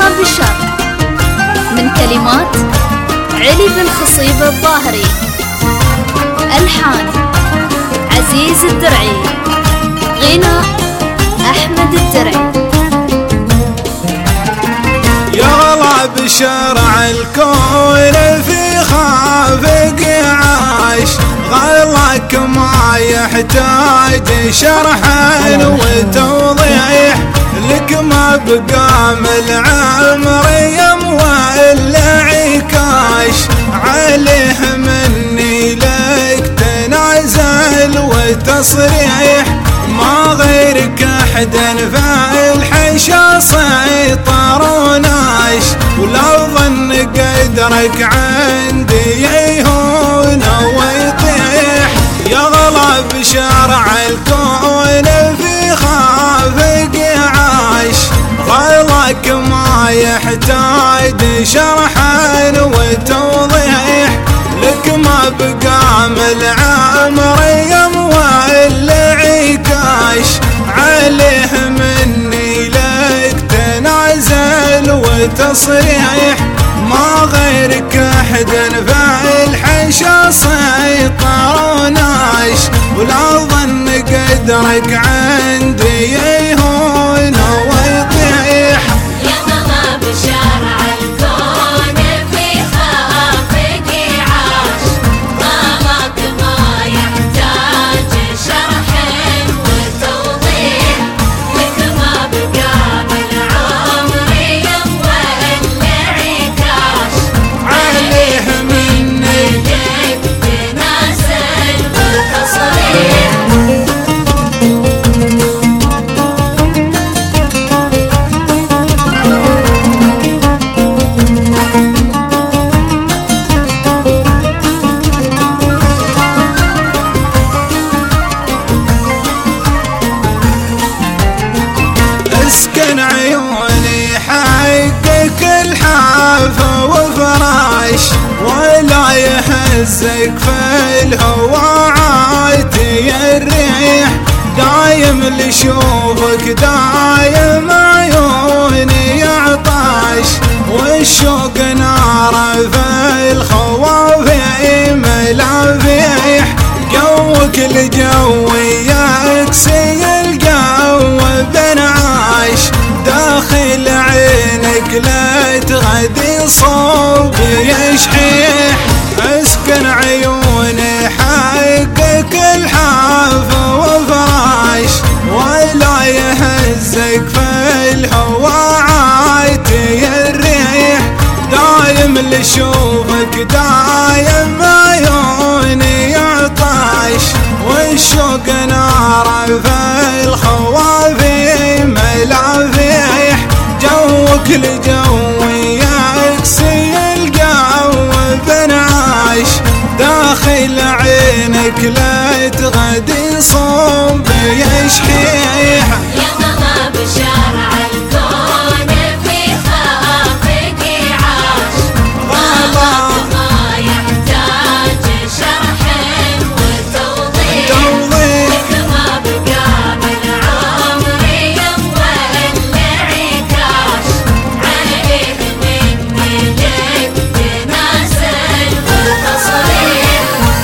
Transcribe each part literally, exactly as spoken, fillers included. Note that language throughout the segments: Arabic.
يلا بشر من كلمات علي بن خصيب الظاهري، ألحان عزيز الدرعي، غناء أحمد الدرعي. يلا بشرع الكون في خافق عاش، غلك ما يحتاج شرح وتوضيح، لك ما بقى من العمر يموى الا عكاش، عليه مني لك تنازل وتصريح، ما غيرك احد في الحشا سيطر وناش، ولو ظن قدرك عندي يهون ويطيح، يغلى بشرع الكون في خافق عاش، غلك ما يحتاج شرح وتوضيح، لك ما بقى من العمر يموى الا عكاش، عليه مني لك تنازل وتصريح، ما غيرك احد في الحشا سيطر وناش، ولا ظن قدرك عندي يهون ويطيح. يلا بشرع الكون في خافق عاش، غلك ما يحتاج شرح وتوضيح، لك ما بقى من العمر يموى الا عكاش، عليه مني لك تنازل وتصريح. اسكن عيوني حقك الحافة وفراش، ولا يهزك في الهوى عاتي الريح، دايم لشوفك دايم عيوني يعطاش، والشوق نار في الخوافي ملافيح، جوك لجوي يكسي الجو بنعاش، داخل عينك لا تغدي صوب يشحيح، اسكن عيوني حقك الحافة وفراش، ولا يهزك في الهوى عاتي الريح، دايم لشوفك دايم عيوني يعطاش، والشوق نار في الخوافي ملافيح، جوك لجوي يكسي الجو بنعاش، داخل عينك لا تغدي صوب يشحيح. يلا بشرع الكون في خافق عاش، غلك ما يحتاج شرح وتوضيح، لك ما بقى من العمر يموى الا عكاش، عليه مني لك تنازل وتصريح.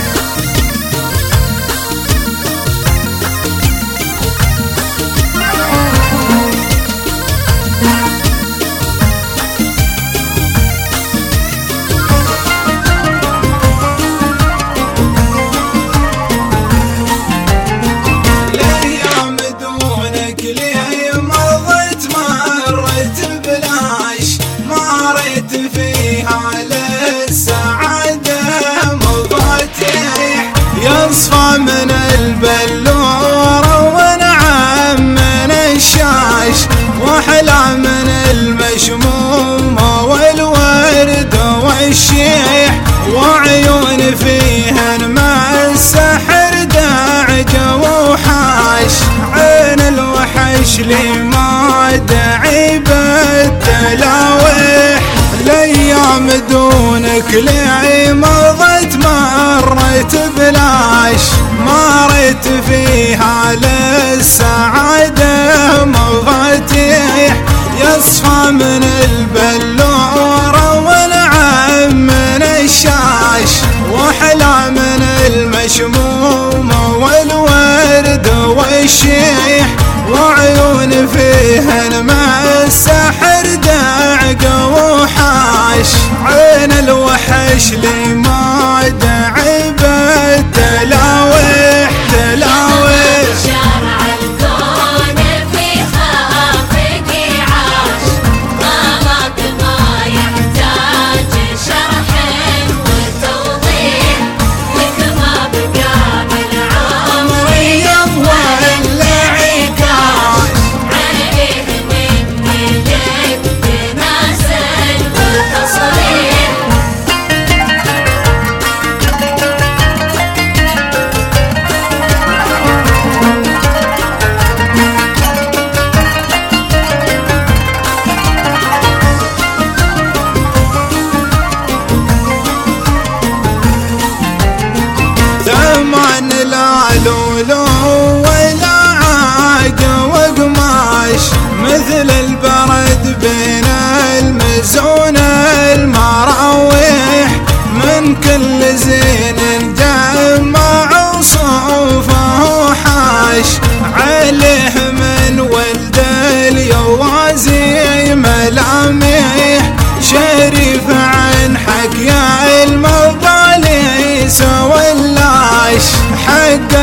الايام دونك لي مضت مرت بلاش، ما ريت فيها للسعادة مفاتيح، يصفى من البلورة ونعم من الشاش، واحلى من المشمومة والورد والشيح، وعيون فيهن مع السحر داعجة وحاش، عين الوحش لي ما دعي بالتلاويح، الايام دونك لي مضت مرت بلاش، ما ريت فيها للسعادة مفاتيح، يصفى من البلد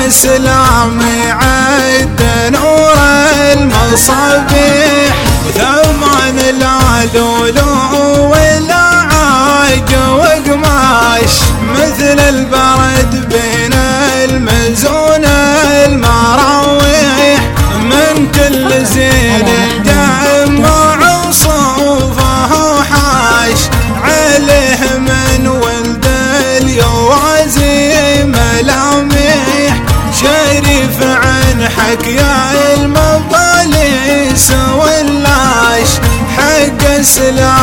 السلام يعد نور المصابيح وثمان العلولو والعاج وقماش مثل البرد بين المزون المراويح من كل زين جمع صوفه وحاش عليه من ولد اليوازي ملاميح شريف عن حكي المباليس واللاش حق السلام